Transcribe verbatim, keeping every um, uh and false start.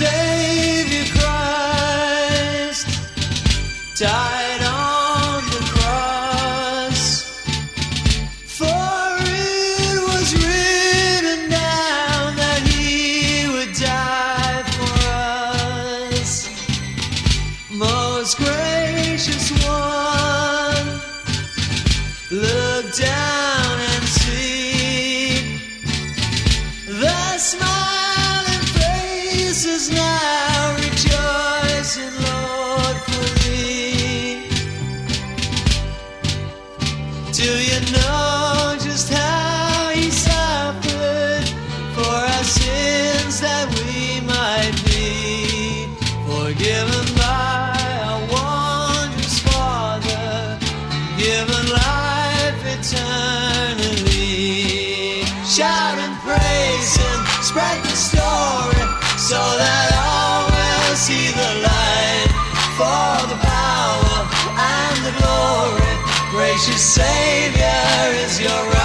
Savior Christ died on the cross, for it was written down that he would die for us. Most gracious one, look down and see the smiling faces now rejoicing, Lord, for thee. Do you know just how he suffered for our sins, that we might be forgiven by our wondrous Father, given life eternally? Shout and praise him, spread the story, so that all will see the light. For the power and the glory, gracious Savior, is your right.